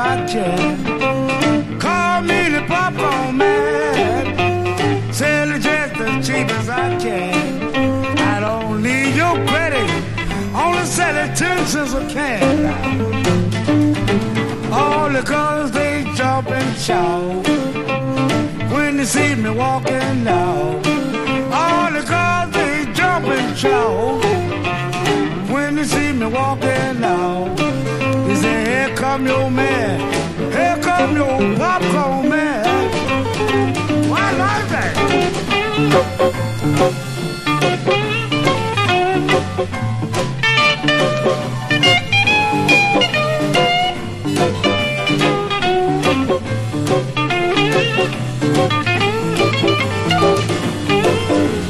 I can. Call me the popcorn man. Sell it just as cheap as I can. I don't need your credit. Only sell it 10 cents a can. All the girls they jump and shout when they see me walking down. All the girls they jump and shout when they see me walking down. They say, here come your man, here come your popcorn man. Well, I like that.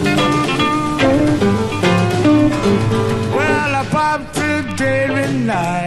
Well, I popped today tonight.